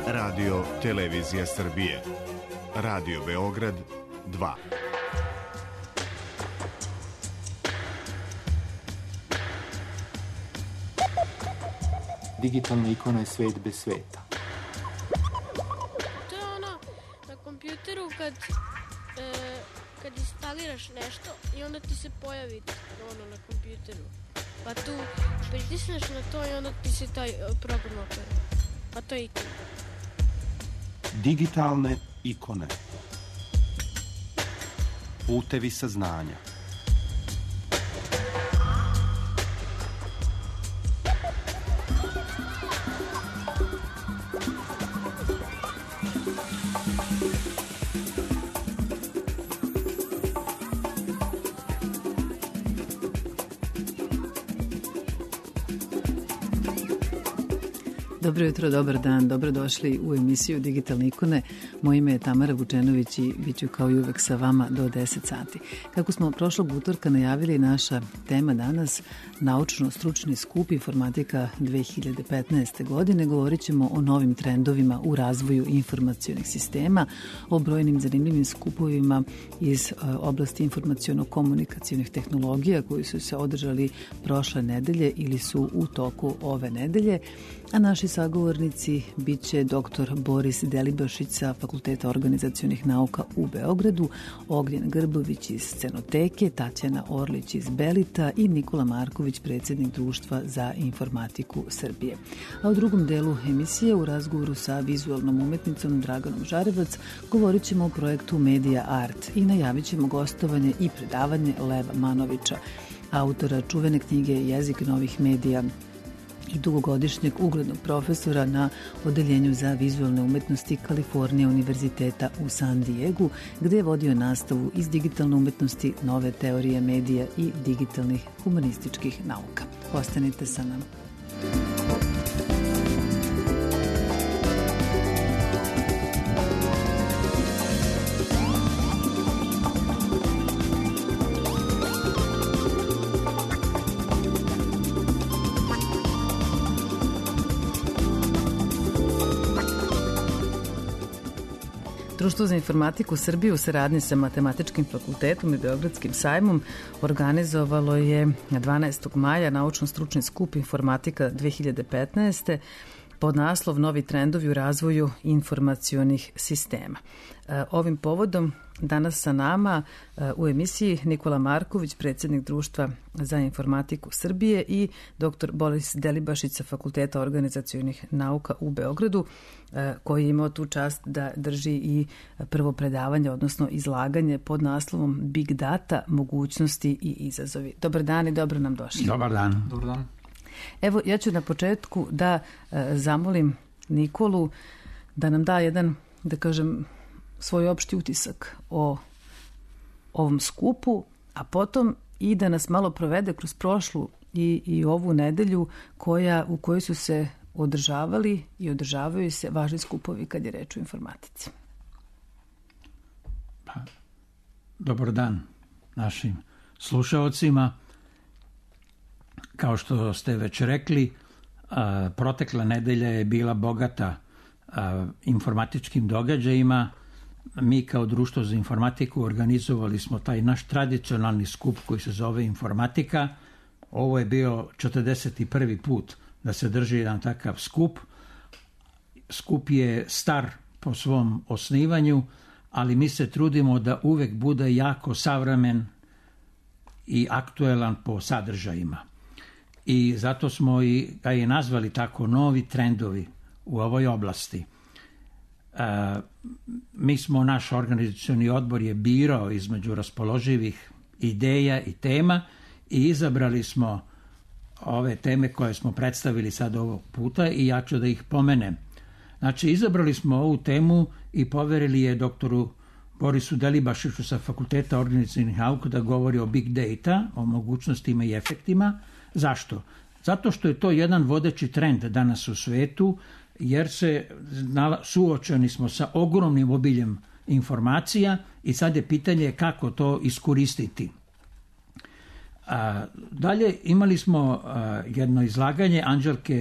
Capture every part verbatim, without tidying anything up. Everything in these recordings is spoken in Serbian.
Radio Televizija Srbije. Radio Beograd dva. Digitalna ikona je svet bez sveta. To je ono na kompjuteru kad, e, kad instaliraš nešto i onda ti se pojavi ono na kompjuteru. Pa tu pritisneš na to i onda ti se taj program otvori. Pa to je ikona. Digitalne ikone. Putevi saznanja. Dobro jutro, dobar dan, dobrodošli u emisiju Digitalne ikone. Moje ime je Tamara Vučenović i bit ću kao i uvek sa vama do deset sati. Kako smo prošlog utorka najavili, naša tema danas, naučno-stručni skup informatika dve hiljade petnaeste. godine, govorit ćemo o novim trendovima u razvoju informacionih sistema, o brojnim zanimljivim skupovima iz oblasti informaciono-komunikacionih tehnologija koji su se održali prošle nedelje ili su u toku ove nedelje, a naši sagovornici bit će doktor Boris Delibašić sa Fakulteta organizacionih nauka u Beogradu, Ognjen Grbović iz Scenoteke, Tatjana Orlić iz Belita i Nikola Marković, predsjednik Društva za informatiku Srbije. A u drugom delu emisije, u razgovoru sa vizualnom umetnicom Draganom Žarevac, govorit ćemo o projektu Media Art i najavit ćemo gostovanje i predavanje Leva Manovića, autora čuvene knjige Jezik novih medija i dugogodišnjeg uglednog profesora na Odeljenju za vizualne umetnosti Kalifornija univerziteta u San Diegu, gde je vodio nastavu iz digitalne umetnosti, nove teorije medija i digitalnih humanističkih nauka. Ostanite sa nama. Društvo za informatiku Srbije u saradnji sa Matematičkim fakultetom i Beogradskim sajmom organizovalo je dvanaestog maja naučno-stručni skup informatika dve hiljade petnaeste. pod naslov Novi trendovi u razvoju informacionih sistema. Ovim povodom danas sa nama u emisiji Nikola Marković, predsjednik Društva za informatiku Srbije, i doktor Boris Delibašić sa Fakulteta organizacionih nauka u Beogradu, koji je imao tu čast da drži i prvo predavanje, odnosno izlaganje pod naslovom Big Data, mogućnosti i izazovi. Dobar dan i dobro nam došli. Dobar dan. Dobar dan. Evo, ja ću na početku da e, zamolim Nikolu da nam da jedan, da kažem, svoj opšti utisak o ovom skupu, a potom i da nas malo provede kroz prošlu i, i ovu nedelju koja, u kojoj su se održavali i održavaju se važni skupovi kad je reč o informatici. Pa, dobar dan našim slušaocima. Kao što ste već rekli, a, protekla nedelja je bila bogata a, informatičkim događajima. Mi kao Društvo za informatiku organizovali smo taj naš tradicionalni skup koji se zove Informatika. Ovo je bio četrdeset prvi put da se drži jedan takav skup. Skup je star po svom osnivanju, ali mi se trudimo da uvek bude jako savremen i aktuelan po sadržajima. I zato smo i ga je nazvali tako Novi trendovi u ovoj oblasti. E, mi smo, naš organizacioni odbor je birao između raspoloživih ideja i tema i izabrali smo ove teme koje smo predstavili sad ovog puta i ja ću da ih pomenem. Znači, izabrali smo ovu temu i poverili je doktoru Borisu Delibašiću sa Fakulteta organizacionih nauka da govori o Big Data, o mogućnostima i efektima. Zašto? Zato što je to jedan vodeći trend danas u svetu, jer se suočeni smo sa ogromnim obiljem informacija i sad je pitanje kako to iskoristiti. A, dalje imali smo a, jedno izlaganje Anđelke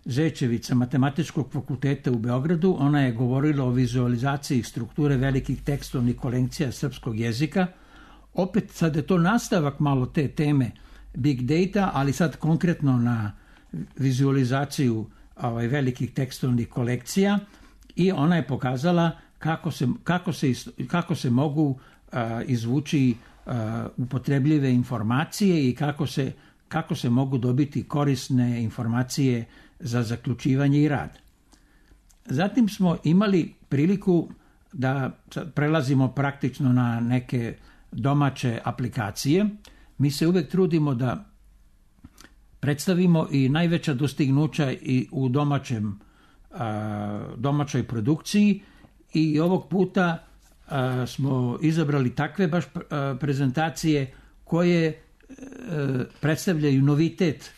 Zečević sa Matematičkog fakulteta u Beogradu. Ona je govorila o vizualizaciji strukture velikih tekstovnih kolekcija srpskog jezika. Opet sad je to nastavak malo te teme big data, ali sad konkretno na vizualizaciju ovaj, velikih tekstovnih kolekcija, i ona je pokazala kako se, kako se, kako se mogu uh, izvući uh, upotrebljive informacije i kako se, kako se mogu dobiti korisne informacije za zaključivanje i rad. Zatim smo imali priliku da prelazimo praktično na neke domaće aplikacije. Mi se uvek trudimo da predstavimo i najveća dostignuća i u domaćem, a, domaćoj produkciji, i ovog puta a, smo izabrali takve baš a, prezentacije koje a, predstavljaju novitet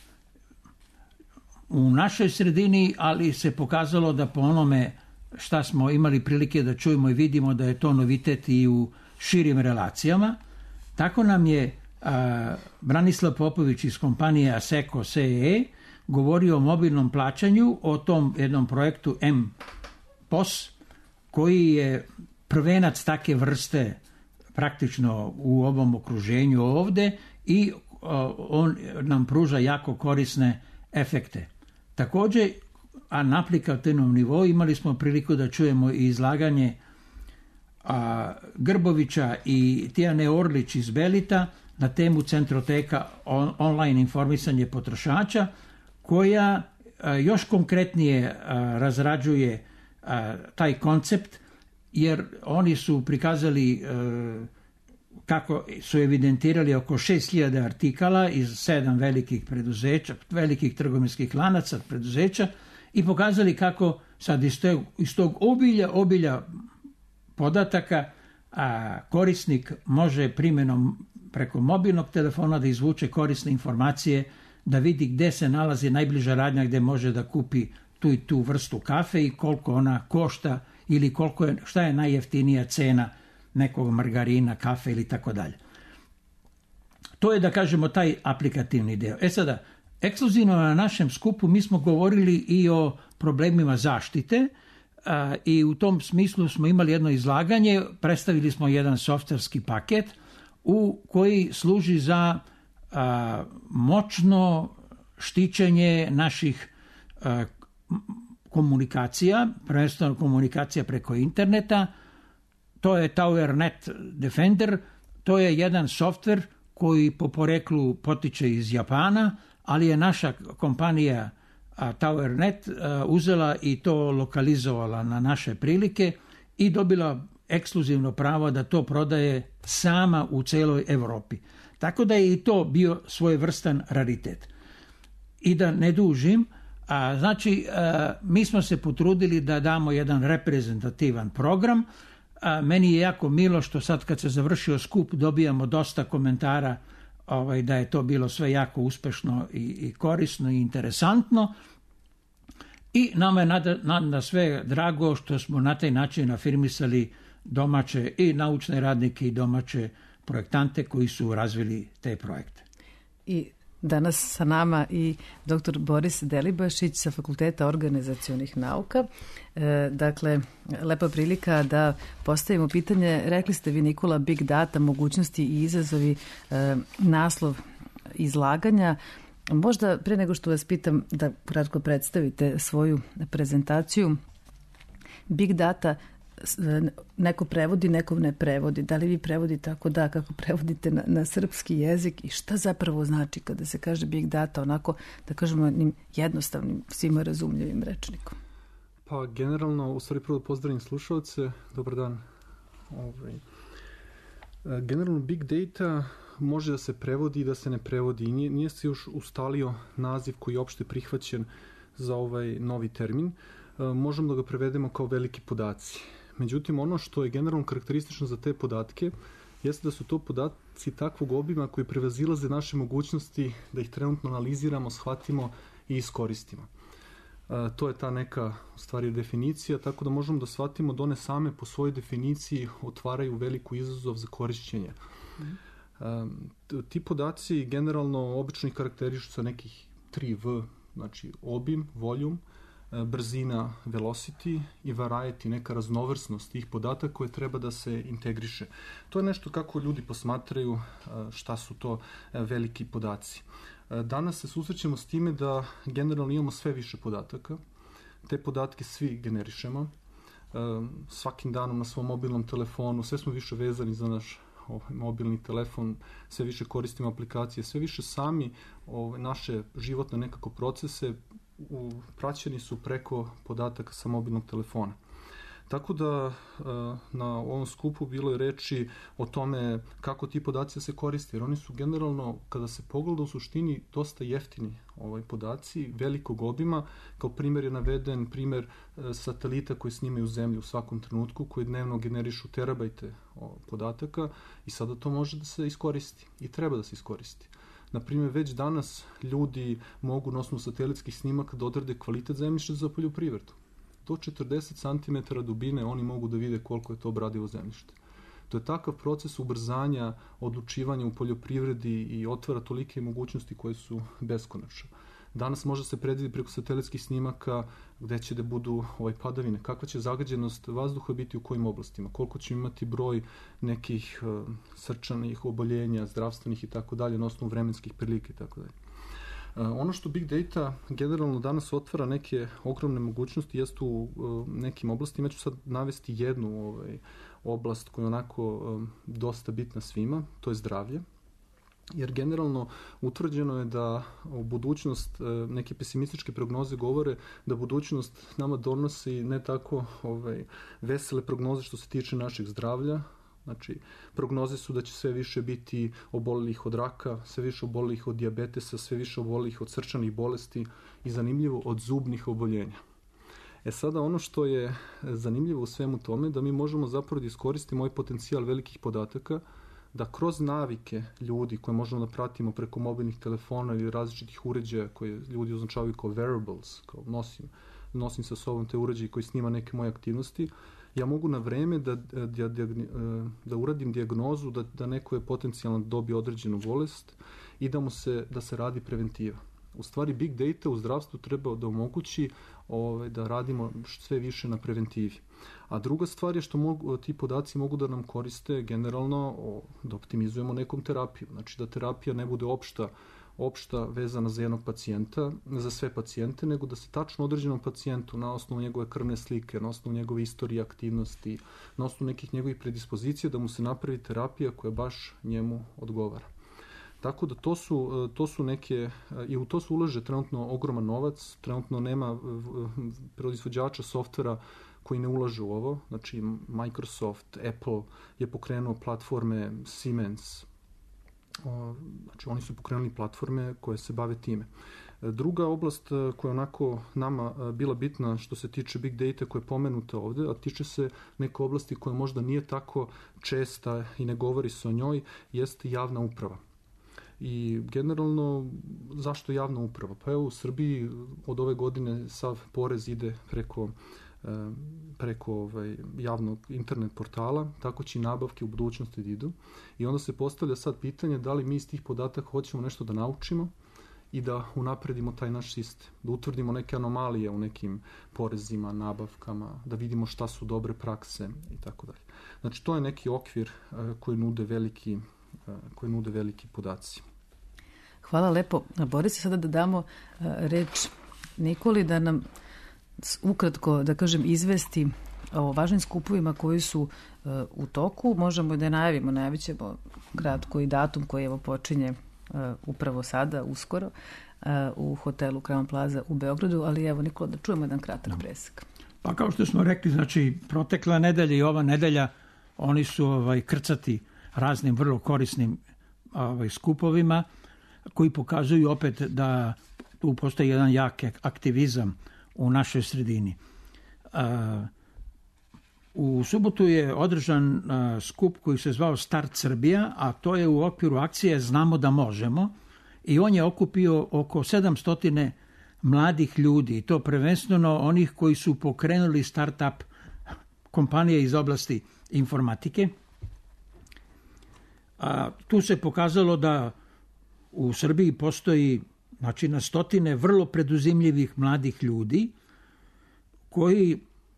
u našoj sredini, ali se pokazalo da po onome šta smo imali prilike da čujemo i vidimo da je to novitet i u širim relacijama. Tako nam je a, Branislav Popović iz kompanije Asseco S E govorio o mobilnom plaćanju, o tom jednom projektu M P O S, koji je prvenac take vrste praktično u ovom okruženju ovde, i a, on nam pruža jako korisne efekte. Također, a na aplikativnom nivou imali smo priliku da čujemo i izlaganje a, Grbovića i Tijane Orlić iz Belita na temu Centroteka on, online informisanje potrošača, koja a, još konkretnije a, razrađuje a, taj koncept, jer oni su prikazali a, kako su evidentirali oko šest hiljada artikala iz sedam velikih preduzeća, velikih trgovinskih lanaca preduzeća, i pokazali kako sad iz tog, iz tog obilja, obilja podataka a, korisnik može primjenom preko mobilnog telefona da izvuče korisne informacije, da vidi gde se nalazi najbliža radnja gde može da kupi tu i tu vrstu kafe i koliko ona košta, ili koliko je, šta je najjeftinija cena nekog margarina, kafe ili tako dalje. To je, da kažemo, taj aplikativni deo. E sada, ekskluzivno na našem skupu mi smo govorili i o problemima zaštite, a, i u tom smislu smo imali jedno izlaganje, predstavili smo jedan softverski paket u koji služi za a, moćno štićenje naših a, komunikacija, prvenstveno komunikacija preko interneta. To je TowerNet Defender, to je jedan softver koji po poreklu potiče iz Japana, ali je naša kompanija a, TowerNet a, uzela i to lokalizovala na naše prilike i dobila ekskluzivno pravo da to prodaje sama u celoj Evropi. Tako da je i to bio svojevrstan raritet. I da ne dužim, a, znači a, mi smo se potrudili da damo jedan reprezentativan program. A, meni je jako milo što sad kad se završio skup dobijamo dosta komentara ovaj, da je to bilo sve jako uspešno i, i korisno i interesantno, i nama je nada, nada sve drago što smo na taj način afirmisali domaće i naučne radnike i domaće projektante koji su razvili te projekte. I danas sa nama i doktor Boris Delibašić sa Fakulteta organizacionih nauka. E, dakle, lepa prilika da postavimo pitanje. Rekli ste vi, Nikola, big data, mogućnosti i izazovi, e, naslov izlaganja. Možda pre nego što vas pitam da kratko predstavite svoju prezentaciju, big data neko prevodi, neko ne prevodi. Da li vi prevodite tako da, kako prevodite na, na srpski jezik, i šta zapravo znači kada se kaže big data, onako, da kažemo, jednostavnim, svima razumljivim rečnikom? Pa, generalno, u stvari prvo pozdravim slušalce, dobar dan. Ovaj. Generalno, big data može da se prevodi i da se ne prevodi. Nije, nije se još ustalio naziv koji je opšte prihvaćen za ovaj novi termin. Možemo da ga prevedemo kao veliki podaci. Međutim, ono što je generalno karakteristično za te podatke jeste da su to podaci takvog obima koji prevazilaze naše mogućnosti da ih trenutno analiziramo, shvatimo i iskoristimo. E, to je ta neka, u stvari, definicija, tako da možemo da shvatimo da one same po svojoj definiciji otvaraju veliku izazov za korišćenje. Mm. E, ti podaci generalno obično ih karakterišu sa nekih tri V, znači obim, volume, brzina, velocity i variety, neka raznovrsnost tih podataka koje treba da se integriše. To je nešto kako ljudi posmatraju šta su to veliki podaci. Danas se susrećemo s time da generalno imamo sve više podataka. Te podatke svi generišemo. Svakim danom na svom mobilnom telefonu, sve smo više vezani za naš ovaj, mobilni telefon, sve više koristimo aplikacije, sve više sami ovaj, naše životne nekako procese u, praćeni su preko podataka sa mobilnog telefona. Tako da na ovom skupu bilo je reči o tome kako ti podaci se koriste, jer oni su generalno, kada se pogleda u suštini, dosta jeftini ovaj, podaci, velikog obima. Kao primjer je naveden primjer satelita koji snimaju zemlju u svakom trenutku, koji dnevno generišu terabajte podataka i sada to može da se iskoristi i treba da se iskoristi. Naprimjer, već danas ljudi mogu na osnovu satelitskih snimaka da odrede kvalitet zemljišta za poljoprivredu. Do četrdeset centimetara dubine oni mogu da vide koliko je to obradivo zemljište. To je takav proces ubrzanja odlučivanja u poljoprivredi i otvara tolike mogućnosti koje su beskonačne. Danas može se predvidjeti preko satelitskih snimaka gde će da budu ovaj, padavine, kakva će zagađenost vazduha biti u kojim oblastima, koliko će imati broj nekih uh, srčanih oboljenja, zdravstvenih i tako dalje, na osnovu vremenskih prilika i tako dalje. Ono što Big Data generalno danas otvara neke ogromne mogućnosti jeste u nekim oblastima. Ja ću sad navesti jednu ovaj, oblast koja je onako um, dosta bitna svima, to je zdravlje. Jer generalno utvrđeno je da u budućnost, neke pesimističke prognoze govore da budućnost nama donosi ne tako ovaj, vesele prognoze što se tiče našeg zdravlja. Znači, prognoze su da će sve više biti obolelih od raka, sve više obolelih od dijabetesa, sve više obolelih od srčanih bolesti i zanimljivo od zubnih oboljenja. E sada ono što je zanimljivo u svemu tome da mi možemo zapravo da iskoristimo ovaj potencijal velikih podataka da kroz navike ljudi koje možemo da pratimo preko mobilnih telefona ili različitih uređaja koje ljudi označavaju kao wearables, kao nosim, nosim sa sobom te uređaje koji snima neke moje aktivnosti, ja mogu na vreme da, da, da, da uradim dijagnozu da, da neko je potencijalno dobio određenu bolest i da mu se, da se radi preventiva. U stvari Big Data u zdravstvu treba da omogući ove, da radimo sve više na preventivi. A druga stvar je što mogu, ti podaci mogu da nam koriste generalno o, da optimizujemo nekom terapiju. Znači da terapija ne bude opšta opšta vezana za jednog pacijenta, za sve pacijente, nego da se tačno određenom pacijentu na osnovu njegove krvne slike, na osnovu njegove istorije aktivnosti, na osnovu nekih njegovih predispozicija da mu se napravi terapija koja baš njemu odgovara. Tako da to su, to su neke, i u to se ulaže trenutno ogroman novac, trenutno nema proizvođača softvera koji ne ulažu u ovo, znači Microsoft, Apple je pokrenuo platforme Siemens, znači oni su pokrenuli platforme koje se bave time. Druga oblast koja je onako nama bila bitna što se tiče Big Data koja je pomenuta ovde, a tiče se neke oblasti koja možda nije tako česta i ne govori se o njoj, jeste javna uprava. I generalno, zašto javna uprava? Pa evo u Srbiji od ove godine sav porez ide preko preko ovaj, javnog internet portala, tako će i nabavke u budućnosti da idu. I onda se postavlja sad pitanje da li mi iz tih podataka hoćemo nešto da naučimo i da unapredimo taj naš sistem, da utvrdimo neke anomalije u nekim porezima, nabavkama, da vidimo šta su dobre prakse i tako dalje. Znači to je neki okvir koji nude veliki, koji nude veliki podaci. Hvala lepo. Boris, sada da damo reč Nikoli da nam ukratko, da kažem, izvesti o važnim skupovima koji su uh, u toku. Možemo da najavimo, najavit ćemo kratko i datum koji evo počinje uh, upravo sada, uskoro, uh, u hotelu Crown Plaza u Beogradu, ali evo Nikola, da čujemo jedan kratak no. presek. Pa kao što smo rekli, znači protekla nedelja i ova nedelja, oni su ovaj, krcati raznim vrlo korisnim ovaj, skupovima koji pokazuju opet da tu postoji jedan jak aktivizam u našoj sredini. U subotu je održan skup koji se zvao Start Srbija, a to je u okviru akcije Znamo da možemo i on je okupio oko sedamsto mladih ljudi, to prvenstveno onih koji su pokrenuli start-up kompanije iz oblasti informatike. A tu se pokazalo da u Srbiji postoji znači na stotine vrlo preduzimljivih mladih ljudi koji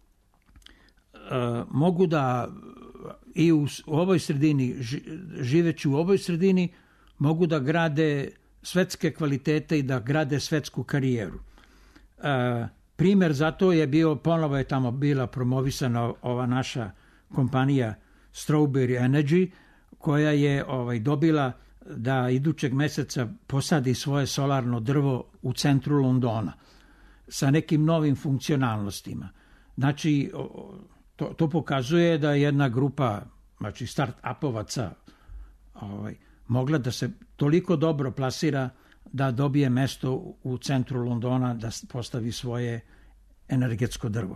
uh, mogu da i u ovoj sredini, živeći u ovoj sredini, mogu da grade svetske kvalitete i da grade svetsku karijeru. Uh, primer za to je bio, ponovo je tamo bila promovisana ova naša kompanija Strawberry Energy, koja je ovaj, dobila da idućeg meseca posadi svoje solarno drvo u centru Londona sa nekim novim funkcionalnostima. Znači, to, to pokazuje da jedna grupa, znači start-upovaca, ovaj, mogla da se toliko dobro plasira da dobije mesto u centru Londona da postavi svoje energetsko drvo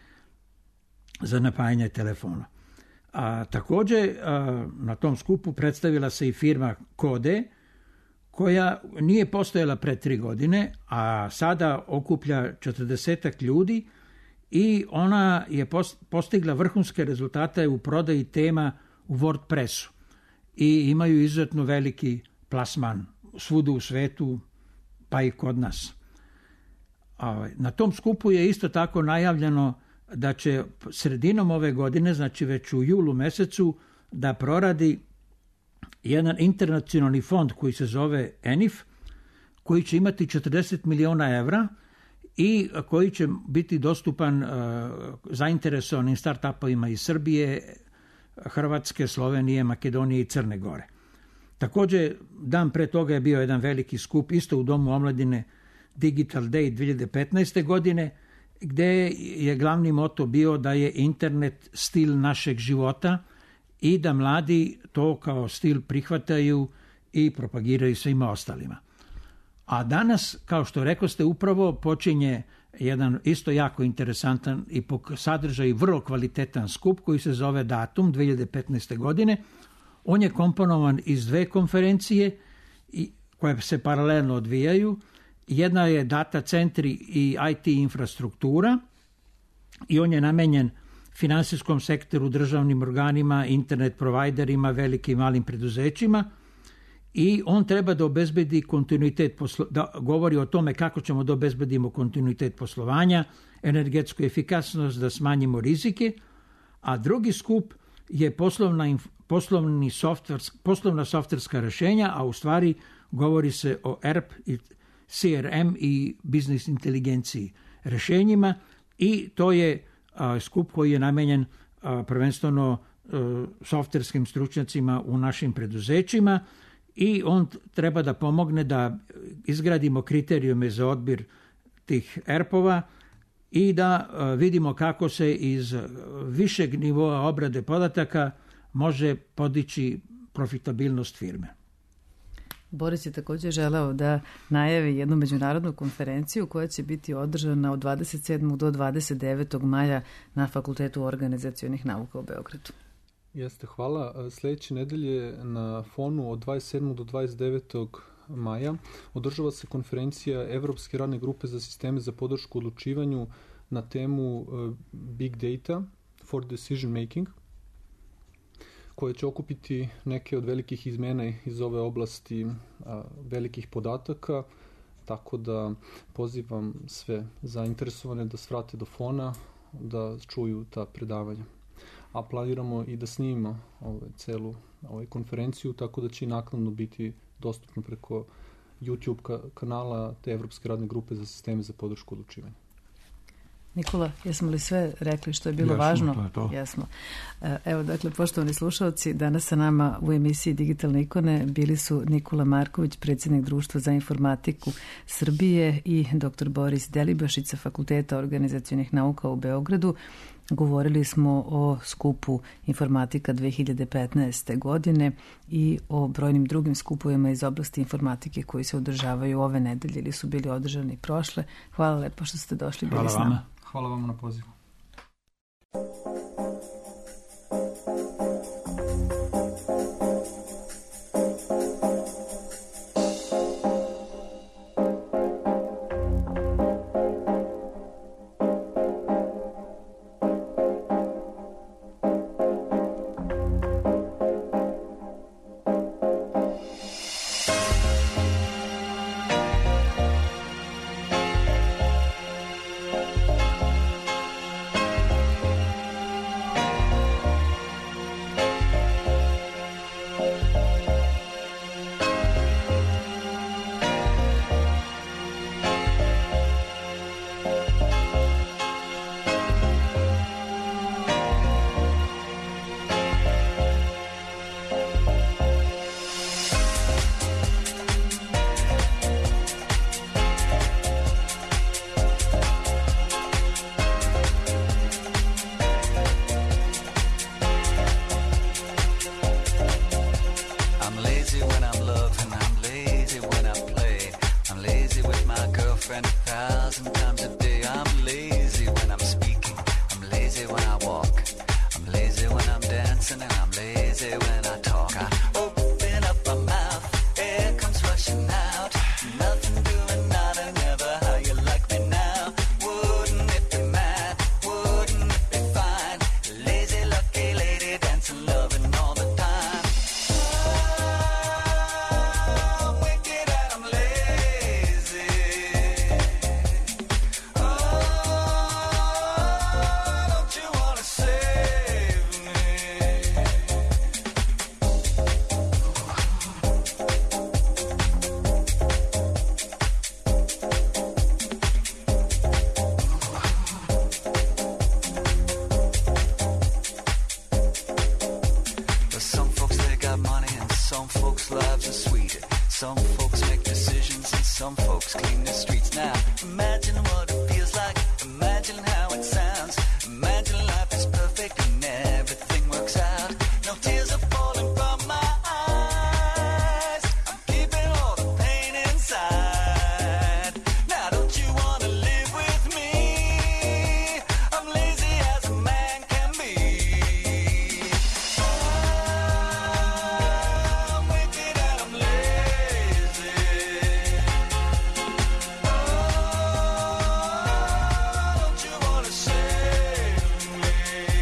za napajanje telefona. A također a, na tom skupu predstavila se i firma Kode, koja nije postojala pre tri godine, a sada okuplja četrdesetak ljudi i ona je postigla vrhunske rezultate u prodaji tema u WordPressu i imaju izuzetno veliki plasman svuda u svetu, pa i kod nas. Na tom skupu je isto tako najavljeno da će sredinom ove godine, znači već u julu mesecu, da proradi jedan internacionalni fond koji se zove E N I F, koji će imati četrdeset miliona evra i koji će biti dostupan uh, zainteresovanim start-upovima iz Srbije, Hrvatske, Slovenije, Makedonije i Crne Gore. Također, dan pre toga je bio jedan veliki skup, isto u Domu omladine Digital Day dve hiljade petnaeste. godine, gde je glavni moto bio da je internet stil našeg života i da mladi to kao stil prihvataju i propagiraju svima ostalima. A danas, kao što rekoste, upravo počinje jedan isto jako interesantan i po sadržaju vrlo kvalitetan skup koji se zove Datum dve hiljade petnaeste. godine. On je komponovan iz dve konferencije koje se paralelno odvijaju. Jedna je data centri i I T infrastruktura i on je namenjen finansijskom sektoru, državnim organima, internet providerima, velikim i malim preduzećima i on treba da obezbedi kontinuitet, poslo... da govori o tome kako ćemo da obezbedimo kontinuitet poslovanja, energetsku efikasnost, da smanjimo rizike, a drugi skup je poslovna, inf... poslovni software, poslovna softverska rešenja, a u stvari govori se o E R P i C R M i biznis inteligenciji rešenjima i to je a, skup koji je namenjen a, prvenstveno a, softverskim stručnjacima u našim preduzećima i on treba da pomogne da izgradimo kriterijume za odbir tih E R P-ova i da a, vidimo kako se iz višeg nivoa obrade podataka može podići profitabilnost firme. Boris je također želeo da najavi jednu međunarodnu konferenciju koja će biti održana od dvadeset sedmog do dvadeset devetog maja na Fakultetu organizacionih nauka u Beogradu. Jeste, hvala. Sljedeće nedelje na Fonu od dvadeset sedmog do dvadeset devetog maja održava se konferencija Evropske radne grupe za sisteme za podršku odlučivanju na temu Big Data for Decision Making, koje će okupiti neke od velikih izmena iz ove oblasti a, velikih podataka, tako da pozivam sve zainteresovane da svrate do Fona, da čuju ta predavanja. A planiramo i da snimimo ovaj, celu ovaj, konferenciju, tako da će i naknadno biti dostupno preko YouTube ka- kanala te Evropske radne grupe za sisteme za podršku odlučivanja. Nikola, jesmo li sve rekli što je bilo Jesmo, važno? to je to. Jesmo. Evo, dakle, poštovani slušalci, danas sa nama u emisiji Digitalne ikone bili su Nikola Marković, predsjednik Društva za informatiku Srbije i doktor Boris Delibašić sa Fakulteta organizacionih nauka u Beogradu. Govorili smo o skupu Informatika dve hiljade petnaeste. godine i o brojnim drugim skupovima iz oblasti informatike koji se održavaju ove nedelje ili su bili održani prošle. Hvala lepo što ste došli. Hvala bili s nama. vama. Hvala vam na pozivu. lazy when I walk. I'm lazy when I'm dancing and I'm lazy when I talk. I open up my mouth, air comes rushing out. Nothing doing, nada, never. How you like me now? Wouldn't it be mad? Wouldn't it be fine? Lazy, lucky lady, dancing, loving all the time. I'm wicked and I'm lazy. Oh, don't you wanna save me? But some folks, they got money and some folks' lives are sweeter. Some folks make decisions and some folks clean the streets. Now, imagine what it feels like. Imagine how it sounds. Imagine life is perfect and everything works out. No tears are falling from my eyes. I'm keeping all the pain inside. Now, don't you want to live with me? I'm lazy as a man can be. I'm wicked and I'm lazy. Oh, don't you want to save me?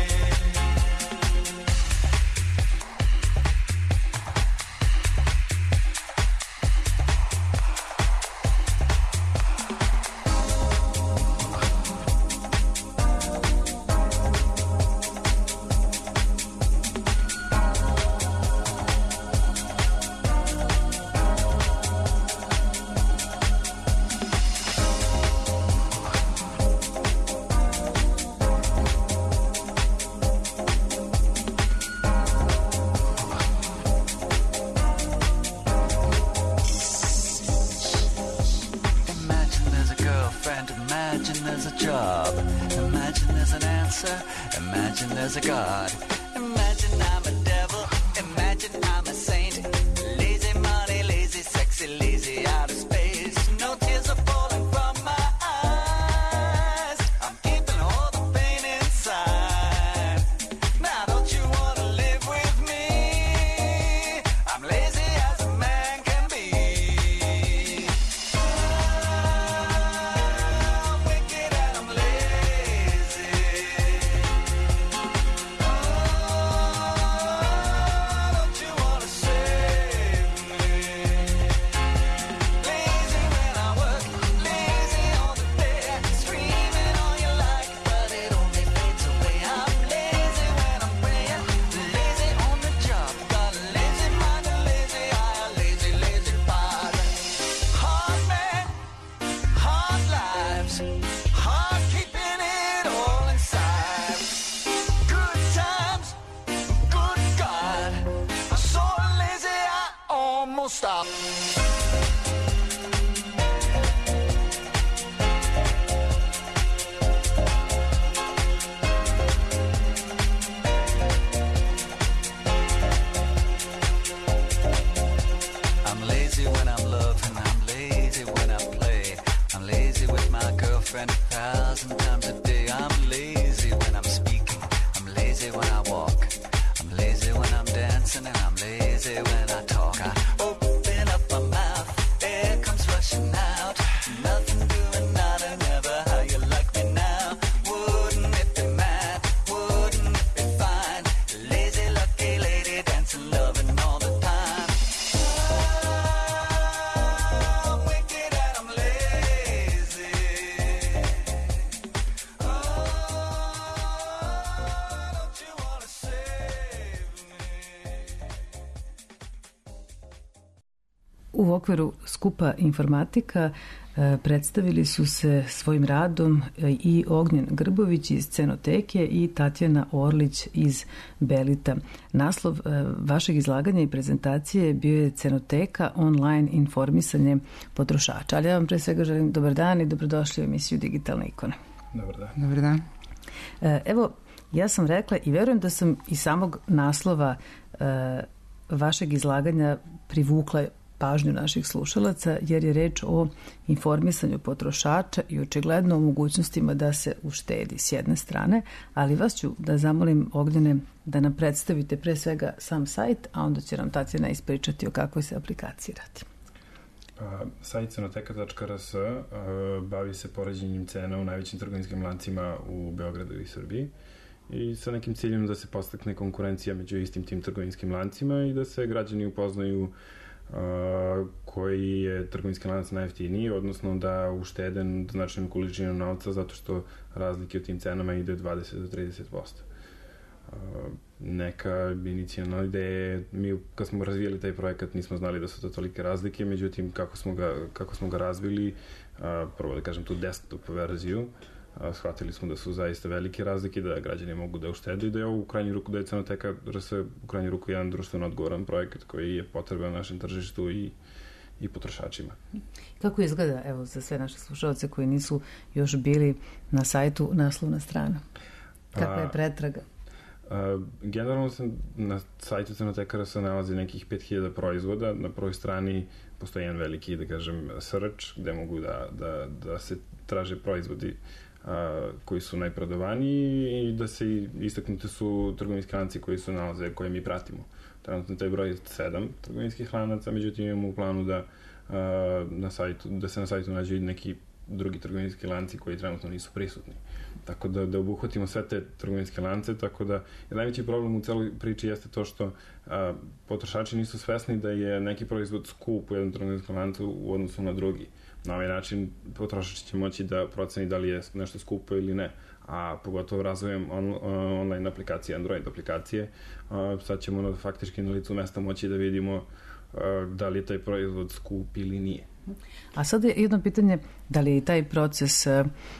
Imagine there's a girlfriend, imagine there's a job, imagine there's an answer, imagine there's a God. Imagine I'm a devil, imagine I'm a saint. Lazy money, lazy sexy, lazy out of space. No tears are falling from my eyes. I'm keeping all the pain inside. Now don't you wanna live with me? I'm lazy as a man can be. I'm wicked and I'm lazy. Oh, don't you wanna save me? Lazy when I work, lazy on the day, screaming all you like, but it only fades away. I'm lazy when I'm praying, lazy on the job, got a lazy mind, a lazy eye, a lazy, lazy body. Hard man, hard lives, hard keeping it all inside. Good times, good God, I'm so lazy I almost stopped. I'm lazy when I'm loving, I'm lazy when I play. I'm lazy with my girlfriend a thousand times a day. I'm lazy when I'm speaking, I'm lazy when I walk. I'm lazy when I'm dancing and I'm lazy when I talk. I open up my mouth, air comes rushing out. Nothing doing, nada, never. How you like me now? Wouldn't it be mad? Wouldn't it be fine? Lazy, lucky lady, dancing, loving all the time. I'm wicked and I'm lazy. Oh, don't you wanna save me? U okviru skupa Informatika e, predstavili su se svojim radom e, i Ognjen Grbović iz Scenoteke i Tatjana Orlić iz Belita. Naslov e, vašeg izlaganja i prezentacije bio je Scenoteka, online informisanje potrošača. Ali ja vam pre svega želim dobar dan i dobrodošli u emisiju Digitalne ikone. Dobar dan. Dobar dan. E, evo, ja sam rekla i verujem da sam iz samog naslova e, vašeg izlaganja privukla pažnju naših slušalaca jer je reč o informisanju potrošača i očigledno o mogućnostima da se uštedi s jedne strane, ali vas ću da zamolim, Ognjene, da nam predstavite pre svega sam sajt, a onda će nam Tatjana ispričati o kakvoj se aplikaciji radi. Pa, sajt cenoteka tačka r s bavi se poređenjem cena u najvećim trgovinskim lancima u Beogradu i Srbiji i sa nekim ciljem da se postakne konkurencija među istim tim trgovinskim lancima i da se građani upoznaju Uh, koji je trgovinski lanac najjeftiniji, odnosno da uštede značajnu količinu novca zato što razlike u tim cenama ide dvadeset do trideset posto. Uh, neka inicijalna ideja, mi kad smo razvijali taj projekat nismo znali da su to tolike razlike, međutim kako smo ga, kako smo ga razvili, uh, prvo da kažem tu desktop verziju, a, shvatili smo da su zaista velike razlike, da građani mogu da uštede i da je ovo u krajnju ruku, da je Cenoteka R S u krajnju ruku jedan društveno odgovoran projekat koji je potreban našem tržištu i, i potrošačima. Kako izgleda, evo, za sve naše slušalce koji nisu još bili na sajtu, naslovna strana? Kakva je pretraga? A, generalno se na sajtu Cenoteka R S nalazi nekih pet hiljada proizvoda. Na prvoj strani postoji jedan veliki, da kažem, search, gde mogu da, da, da se traže proizvodi a, koji su najprodavaniji i da se istaknute su trgovinski lanci koji su nalaze, koje mi pratimo. Trenutno taj broj je sedam trgovinskih lanaca, međutim imamo u planu da, a, na sajtu, da se na sajtu nađu i neki drugi trgovinski lanci koji trenutno nisu prisutni. Tako da, da obuhvatimo sve te trgovinske lance, tako da jer najveći problem u celoj priči jeste to što a, potrošači nisu svesni da je neki proizvod skup u jednom trgovinskom lancu u odnosu na drugi. Na ovaj način potrošač će moći da proceni da li je nešto skupo ili ne, a pogotovo razvojem on, online aplikacije, Android aplikacije, a, sad ćemo na, faktički na licu mesta moći da vidimo a, da li je taj proizvod skup ili nije. A sad je jedno pitanje, da li je taj proces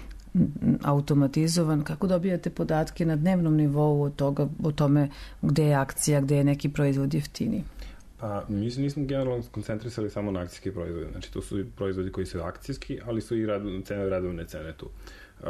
automatizovan, kako dobijate podatke na dnevnom nivou o, toga, o tome gde je akcija, gde je neki proizvod jeftiniji? Pa mi se nismo generalno koncentrisali samo na akcijske proizvode, znači to su proizvodi koji su akcijski, ali su i radovne cene, radovne cene tu. Uh,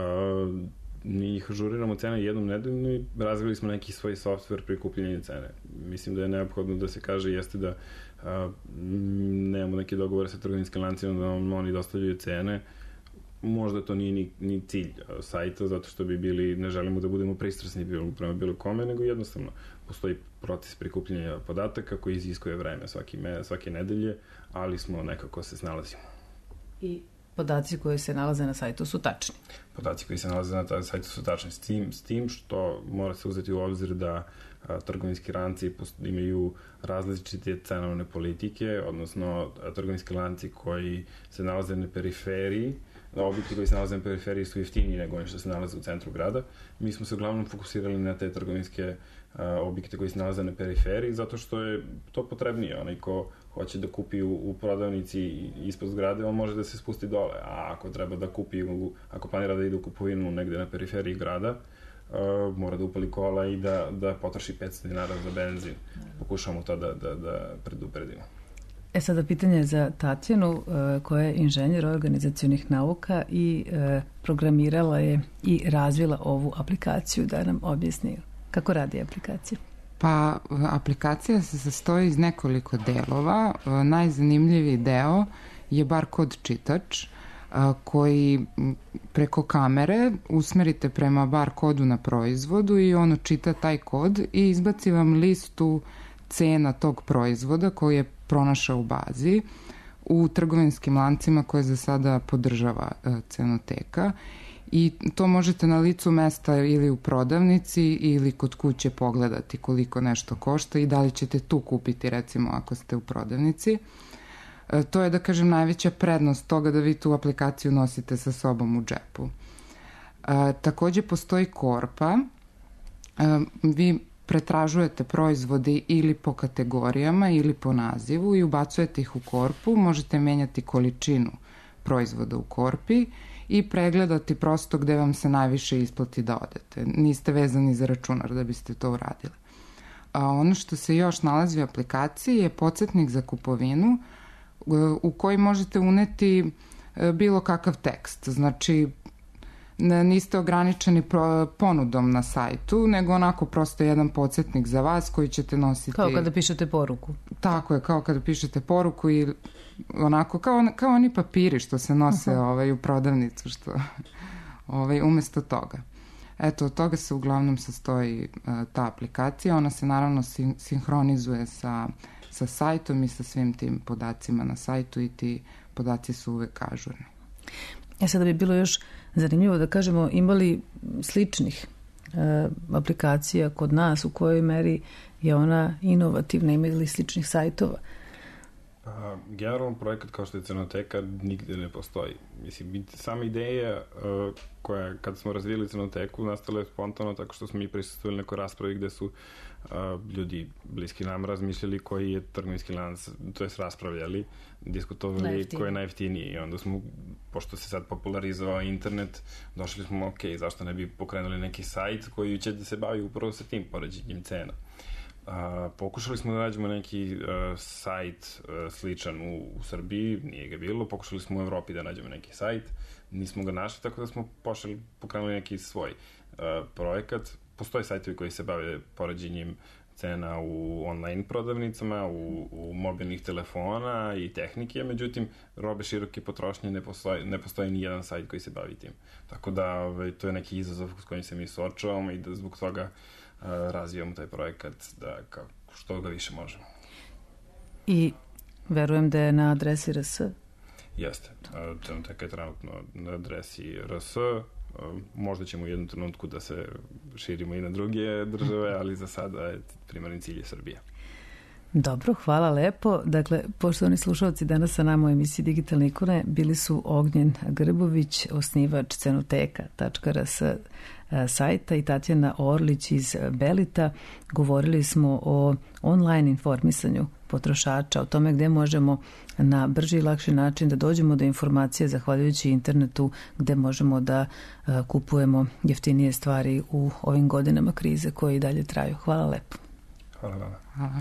mi ih ažuriramo cene jednom nedeljno i razvili smo neki svoj software prikupljenja cene. Mislim da je neophodno da se kaže jeste da uh, nemamo neke dogovore sa trgovinskim lancima da nam oni dostavljaju cene. Možda to nije ni, ni cilj sajta, zato što bi bili, ne želimo da budemo pristrasni prema bilo kome, nego jednostavno postoji proces prikupljanja podataka koji iziskuje vreme svaki me, svake nedelje, ali smo nekako se snalazimo. I podaci koji se nalaze na sajtu su tačni? Podaci koji se nalaze na sajtu su tačni, s tim, s tim što mora se uzeti u obzir da a, trgovinski lanci imaju različite cenovne politike, odnosno a, trgovinski lanci koji se nalaze na periferiji, objekti koji se nalaze na periferiji su jeftiniji nego oni što se nalaze u centru grada. Mi smo se uglavnom fokusirali na te trgovinske uh, objekte koji se nalaze na periferiji, zato što je to potrebnije. Onaj ko hoće da kupi u, u prodavnici ispod zgrade, on može da se spusti dole. A ako treba da kupi, u, ako planira da ide u kupovinu negde na periferiji grada, uh, mora da upali kola i da, da potroši petsto dinara za benzin. Pokušamo to da, da, da predupredimo. E sada pitanje za Tatjanu, koja je inženjer organizacionih nauka i programirala je i razvila ovu aplikaciju, da nam objasni kako radi aplikacija. Pa aplikacija se sastoji iz nekoliko delova. Najzanimljiviji deo je barkod čitač koji preko kamere usmerite prema barkodu na proizvodu i ono čita taj kod i izbaci vam listu cena tog proizvoda koji je pronašao u bazi u trgovinskim lancima koje za sada podržava e, Cenoteka i to možete na licu mesta ili u prodavnici ili kod kuće pogledati koliko nešto košta i da li ćete tu kupiti recimo ako ste u prodavnici. E, to je da kažem najveća prednost toga da vi tu aplikaciju nosite sa sobom u džepu. E, takođe postoji korpa, e, vi pretražujete proizvodi ili po kategorijama ili po nazivu i ubacujete ih u korpu, možete menjati količinu proizvoda u korpi i pregledati prosto gde vam se najviše isplati da odete. Niste vezani za računar da biste to uradili. A ono što se još nalazi u aplikaciji je podsjetnik za kupovinu u koji možete uneti bilo kakav tekst. Znači, niste ograničeni ponudom na sajtu, nego onako prosto jedan podsjetnik za vas koji ćete nositi. Kao kada pišete poruku. Tako je, kao kada pišete poruku i onako kao, kao oni papiri što se nose ovaj, u prodavnicu, što ovaj, umesto toga. Eto, od toga se uglavnom sastoji uh, ta aplikacija. Ona se naravno sin- sinhronizuje sa, sa sajtom i sa svim tim podacima na sajtu i ti podaci su uvek ažurni. E sada bi bilo još zanimljivo da kažemo, imali sličnih e, aplikacija kod nas, u kojoj meri je ona inovativna, ima li sličnih sajtova? A, generalno projekat kao što je Crnoteka nigde ne postoji. Mislim, sama ideja uh, koja, kada smo razvijeli Crnoteku, nastala je spontano tako što smo mi prisustvovali nekoj raspravi gde su uh, ljudi bliski nam razmišljali koji je trgovinski lanac, to je raspravljali, diskutovali koji je najjeftiniji. I onda smo, pošto se sad popularizovao internet, došli smo, ok, zašto ne bi pokrenuli neki sajt koji će da se bavi upravo sa tim poređenjem cena. Uh, pokušali smo da nađemo neki uh, sajt uh, sličan u, u Srbiji, nije ga bilo, pokušali smo u Evropi da nađemo neki sajt, nismo ga našli, tako da smo pošli, pokrenuli neki svoj uh, projekat. Postoje sajtovi koji se bave poređenjem cena u online prodavnicama, u, u mobilnih telefona i tehnike, međutim, robe široke potrošnje ne postoji, ne postoji ni jedan sajt koji se bavi tim. Tako da ovaj, to je neki izazov s kojim se mi suočavamo i da zbog toga razvijamo taj projekat da kao što ga više možemo. I verujem da je na adresi R S. Jeste. Crnoteka je trenutno na adresi R S. Možda ćemo u jednom trenutku da se širimo i na druge države, ali za sada je primarni cilj je Srbija. Dobro, hvala lepo. Dakle, poštovani slušalci, danas sa nama u emisiji Digitalne ikone bili su Ognjen Grbović, osnivač Crnoteka tačka R S sajta, i Tatjana Orlić iz Belita. Govorili smo o online informisanju potrošača, o tome gde možemo na brži i lakši način da dođemo do informacije zahvaljujući internetu, gde možemo da kupujemo jeftinije stvari u ovim godinama krize koje i dalje traju. Hvala lepo. Hvala vam. Hvala.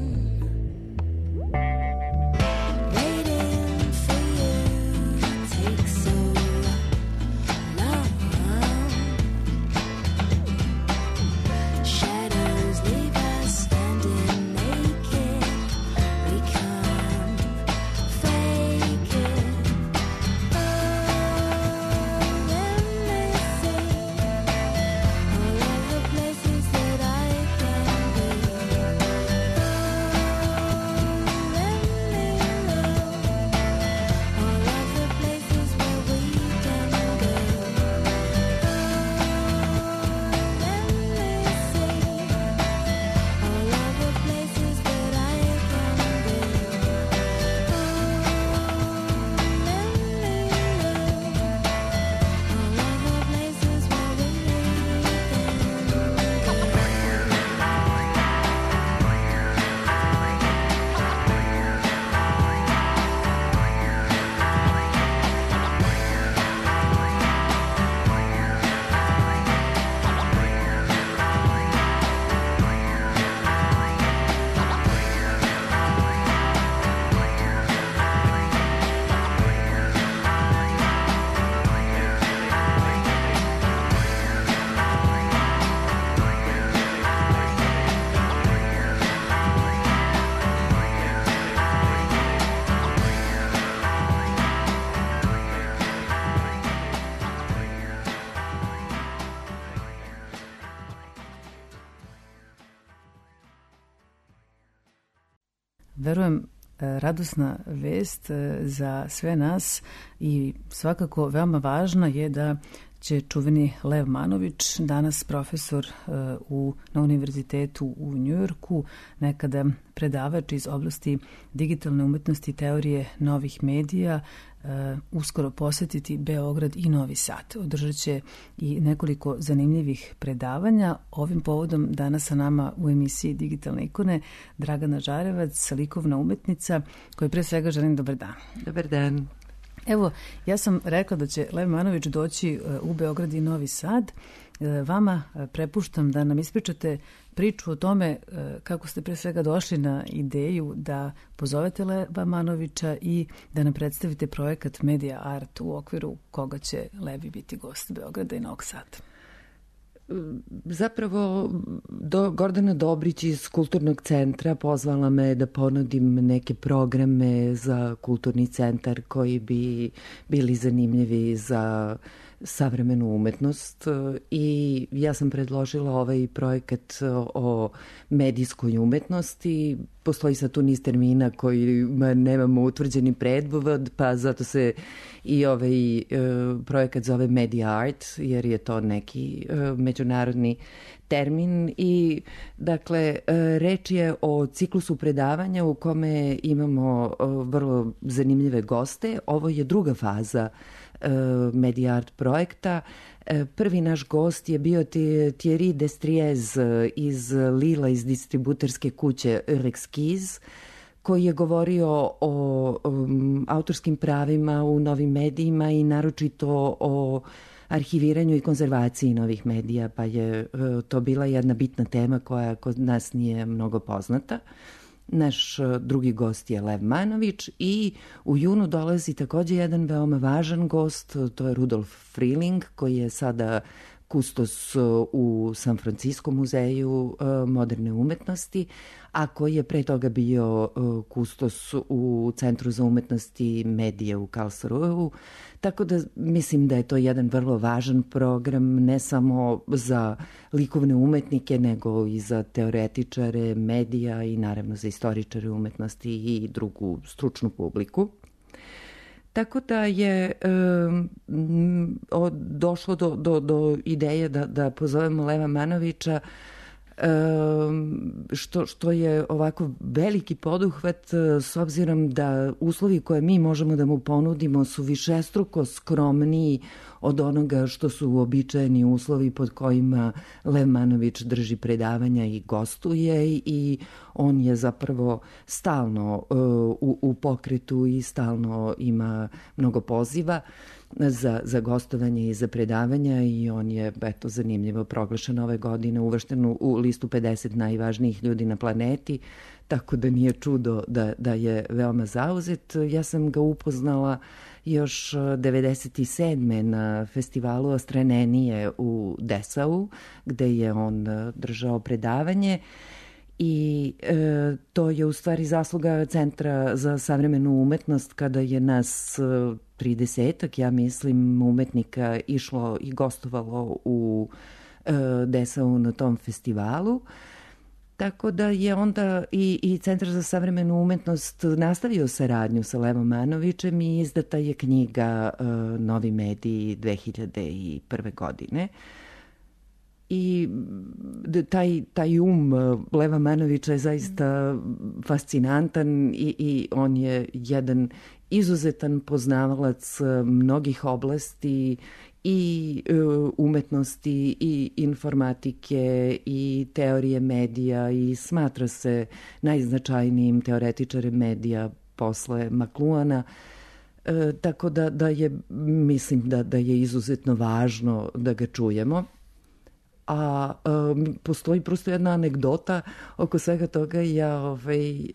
Waiting for you, take verujem, radosna vest za sve nas i svakako veoma važna je da će čuveni Lev Manović, danas profesor u, na univerzitetu u Njujorku, nekada predavač iz oblasti digitalne umetnosti i teorije novih medija, uskoro posetiti Beograd i Novi Sad. Održat će i nekoliko zanimljivih predavanja. Ovim povodom danas sa nama u emisiji Digitalne ikone Dragana Žarevac, likovna umetnica, kojoj pre svega želim dobar dan. Dobar dan. Evo, ja sam rekla da će Lev Manović doći u Beograd i Novi Sad. Vama prepuštam da nam ispričate priču o tome kako ste pre svega došli na ideju da pozovete Leva Manovića i da nam predstavite projekat Media Art u okviru koga će Levi biti gost Beograda i Novog Sada. Zapravo, do, Gordana Dobrić iz Kulturnog centra pozvala me da ponudim neke programe za kulturni centar koji bi bili zanimljivi za savremenu umetnost i ja sam predložila ovaj projekat o medijskoj umetnosti. Postoji sad tu niz termina koji nemamo utvrđeni predvod, pa zato se i ovaj e, projekat zove Media Art, jer je to neki e, međunarodni termin i dakle e, reč je o ciklusu predavanja u kome imamo e, vrlo zanimljive goste. Ovo je druga faza Media Art projekta. Prvi naš gost je bio Thierry Destriez iz Lila, iz distributerske kuće Rexkiz, koji je govorio o um, autorskim pravima u novim medijima i naročito o arhiviranju i konzervaciji novih medija, pa je uh, to bila jedna bitna tema koja kod nas nije mnogo poznata. Naš drugi gost je Lev Manović i u junu dolazi takođe jedan veoma važan gost, to je Rudolf Freeling, koji je sada kustos u San Francisco muzeju moderne umetnosti, a koji je pre toga bio kustos u Centru za umetnost i medije u Karlsruheu. Tako da mislim da je to jedan vrlo važan program, ne samo za likovne umetnike, nego i za teoretičare medija i naravno za istoričare umetnosti i drugu stručnu publiku. Tako da je um, došlo do, do, do ideje da, da pozovemo Leva Manovića, što, što je ovako veliki poduhvat s obzirom da uslovi koje mi možemo da mu ponudimo su višestruko skromniji od onoga što su uobičajeni uslovi pod kojima Lev Manović drži predavanja i gostuje i on je zapravo stalno u, u pokretu i stalno ima mnogo poziva za, za gostovanje i za predavanja i on je, eto, zanimljivo proglašen ove godine, uvršten u listu pedeset najvažnijih ljudi na planeti, tako da nije čudo da, da je veoma zauzet. Ja sam ga upoznala još devedeset sedme na festivalu Astranenije u Dessau, gde je on držao predavanje. I e, to je u stvari zasluga Centra za savremenu umetnost kada je nas tridesetak, ja mislim, umetnika išlo i gostovalo u e, Dessau na tom festivalu. Tako da je onda i, i Centar za savremenu umetnost nastavio saradnju sa Levom Manovićem i izdata je knjiga e, Novi mediji dve hiljade prve. godine. I taj, taj um Leva Manovića je zaista fascinantan i, i on je jedan izuzetan poznavalac mnogih oblasti i umetnosti i informatike i teorije medija i smatra se najznačajnijim teoretičarem medija posle Makluana. E, tako da, da je, mislim da, da je izuzetno važno da ga čujemo. A um, postoji prosto jedna anegdota oko svega toga. Ja ovaj, e,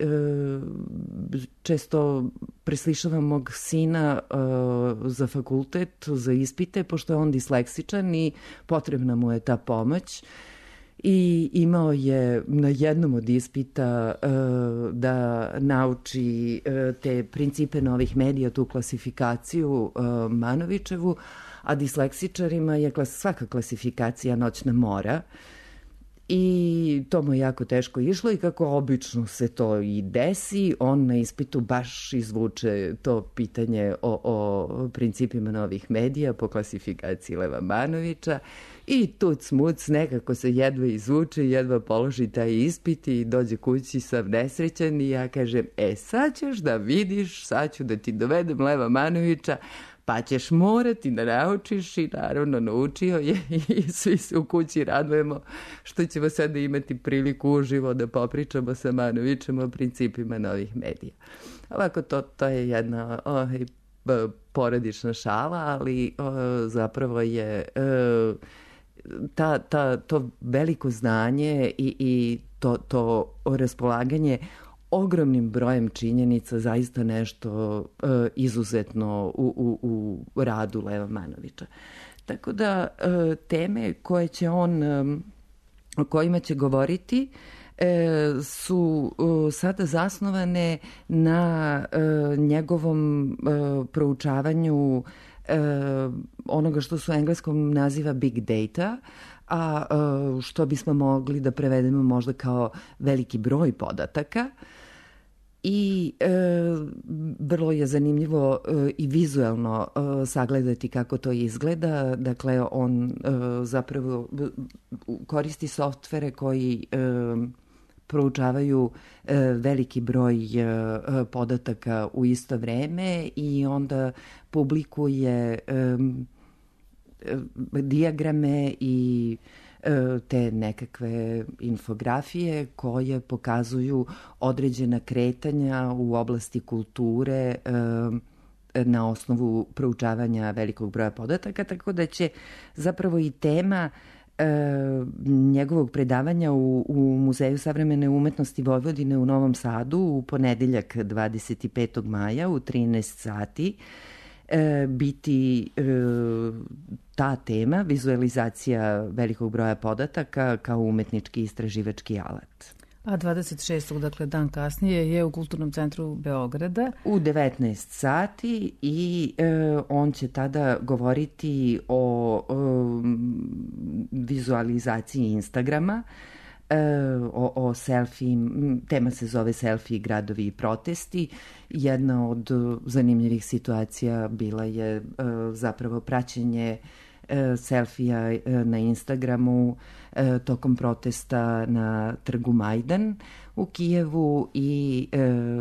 često preslišavam mog sina e, za fakultet, za ispite, pošto je on disleksičan i potrebna mu je ta pomoć. I imao je na jednom od ispita e, da nauči e, te principe novih medija, tu klasifikaciju e, Manovićevu, a disleksičarima je klas, svaka klasifikacija noćna mora. i to mu je jako teško išlo i kako obično se to i desi, on na ispitu baš izvuče to pitanje o, o principima novih medija po klasifikaciji Levamanovića i tuc muc nekako se jedva izvuče, jedva položi taj ispit i dođe kući sav nesrećan i ja kažem, e sad ćeš da vidiš, sad ću da ti dovedem Levamanovića, pa ćeš morati da naučiš i naravno naučio je i svi se u kući radujemo što ćemo sada imati priliku uživo da popričamo sa Manovićem o principima novih medija. Ovako, to, to je jedna oh, porodična šala, ali oh, zapravo je oh, ta, ta, to veliko znanje i, i to, to raspolaganje ogromnim brojem činjenica zaista nešto uh, izuzetno u, u, u radu Levamanovića. Tako da uh, teme koje će on, um, o kojima će govoriti uh, su uh, sada zasnovane na uh, njegovom uh, proučavanju uh, onoga što su u engleskom naziva big data, a uh, što bismo mogli da prevedemo možda kao veliki broj podataka. I e, vrlo je zanimljivo e, i vizuelno e, sagledati kako to izgleda. Dakle, on e, zapravo koristi softvere koji e, proučavaju e, veliki broj e, podataka u isto vreme i onda publikuje e, dijagrame i te nekakve infografije koje pokazuju određena kretanja u oblasti kulture na osnovu proučavanja velikog broja podataka, tako da će zapravo i tema njegovog predavanja u, u Muzeju savremene umetnosti Vojvodine u Novom Sadu u ponedeljak dvadeset petog maja u trinaest sati biti ta tema, vizualizacija velikog broja podataka kao umetnički istraživački alat. A dvadeset šestog dakle dan kasnije, je u Kulturnom centru Beograda. U devetnaest sati i e, on će tada govoriti o e, vizualizaciji Instagrama, o, o selfie, tema se zove selfie, gradovi i protesti. Jedna od zanimljivih situacija bila je zapravo praćenje selfija na Instagramu tokom protesta na trgu Majdan u Kijevu i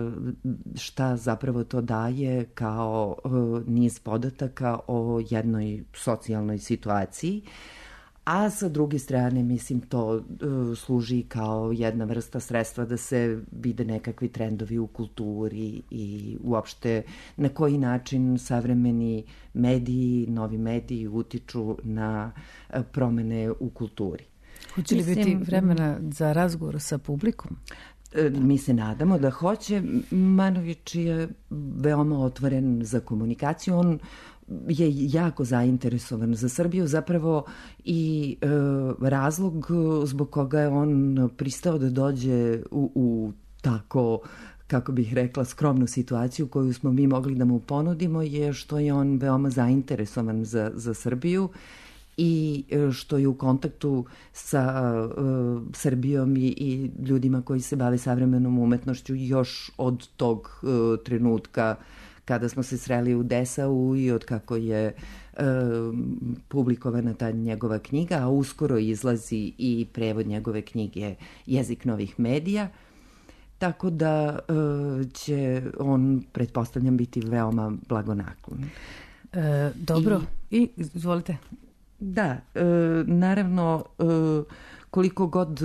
šta zapravo to daje kao niz podataka o jednoj socijalnoj situaciji. A sa druge strane, mislim, to uh, služi kao jedna vrsta sredstva da se vide nekakvi trendovi u kulturi i uopšte na koji način savremeni mediji, novi mediji utiču na uh, promene u kulturi. Hoće li mislim, biti vremena za razgovor sa publikom? Mi se nadamo da hoće. Manović je veoma otvoren za komunikaciju. On je jako zainteresovan za Srbiju, zapravo i e, razlog zbog koga je on pristao da dođe u, u tako, kako bih rekla, skromnu situaciju koju smo mi mogli da mu ponudimo je što je on veoma zainteresovan za, za Srbiju i što je u kontaktu sa uh, Srbijom i, i ljudima koji se bave savremenom umetnošću još od tog uh, trenutka kada smo se sreli u Dessau i od kako je uh, publikovana ta njegova knjiga, a uskoro izlazi i prevod njegove knjige Jezik novih medija. Tako da uh, će on, pretpostavljam, biti veoma blagonaklon. E, dobro, i, i izvolite. Da, e, naravno, e, koliko god e,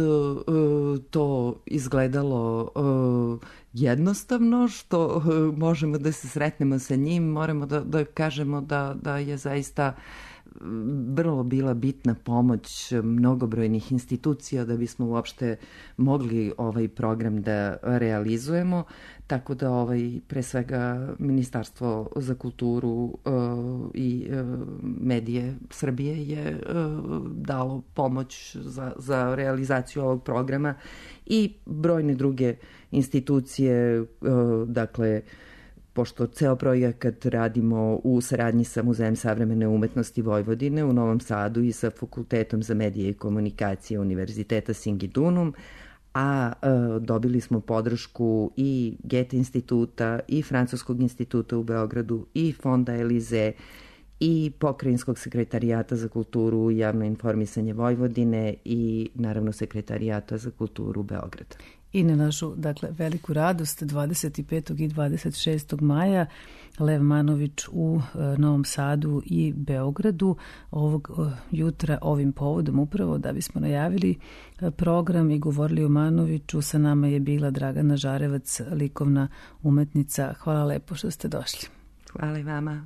to izgledalo e, jednostavno, što e, možemo da se sretnemo sa njim, moramo da, da kažemo da, da je zaista vrlo bila bitna pomoć mnogobrojnih institucija da bismo uopšte mogli ovaj program da realizujemo, tako da ovaj, pre svega Ministarstvo za kulturu uh, i uh, medije Srbije je uh, dalo pomoć za, za realizaciju ovog programa i brojne druge institucije, uh, dakle pošto ceo projekat radimo u saradnji sa Muzejem savremene umetnosti Vojvodine u Novom Sadu i sa Fakultetom za medije i komunikacije Univerziteta Singidunum, a e, dobili smo podršku i Goethe instituta i Francuskog instituta u Beogradu i Fonda Elize i Pokrajinskog sekretarijata za kulturu i javno informisanje Vojvodine i naravno sekretarijata za kulturu Beograda. I na našu, dakle, veliku radost dvadeset petog i dvadeset šestog maja Lev Manović u e, Novom Sadu i Beogradu ovog e, jutra ovim povodom upravo da bismo najavili e, program i govorili o Manoviću. Sa nama je bila Dragana Žarevac, likovna umetnica. Hvala lepo što ste došli. Hvala i vama.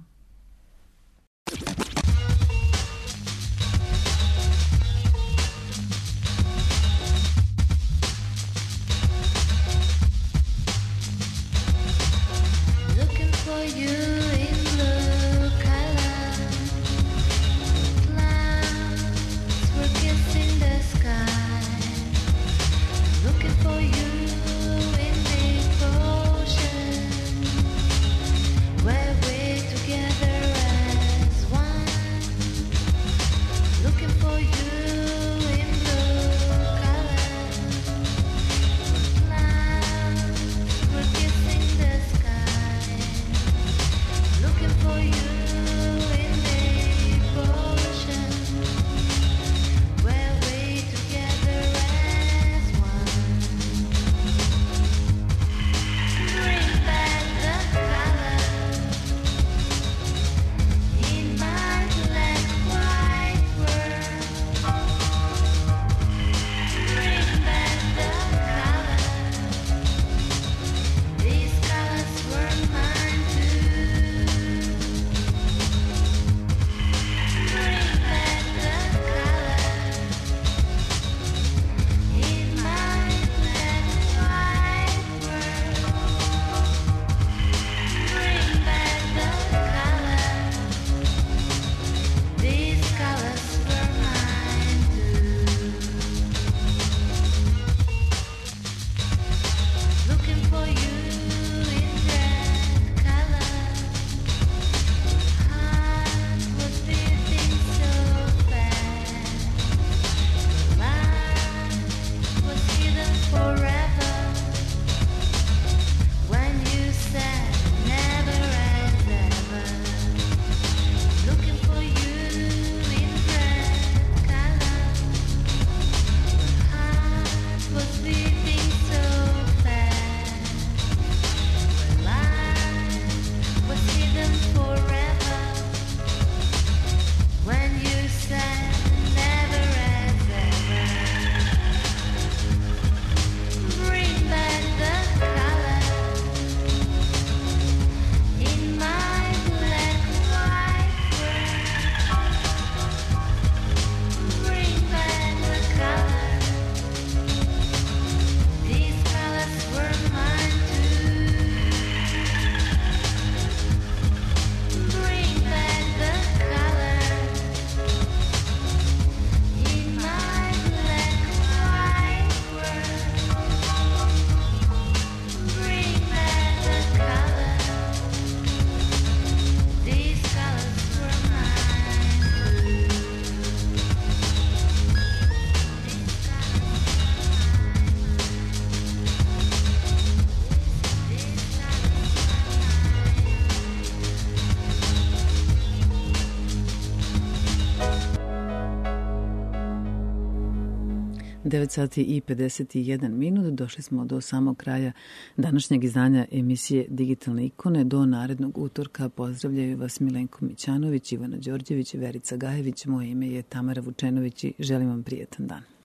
devet sati i pedeset jedan minut. Došli smo do samog kraja današnjeg izdanja emisije Digitalne ikone. Do narednog utorka pozdravljaju vas Milenko Mićanović, Ivana Đorđević, Verica Gajević. Moje ime je Tamara Vučenović i želim vam prijetan dan.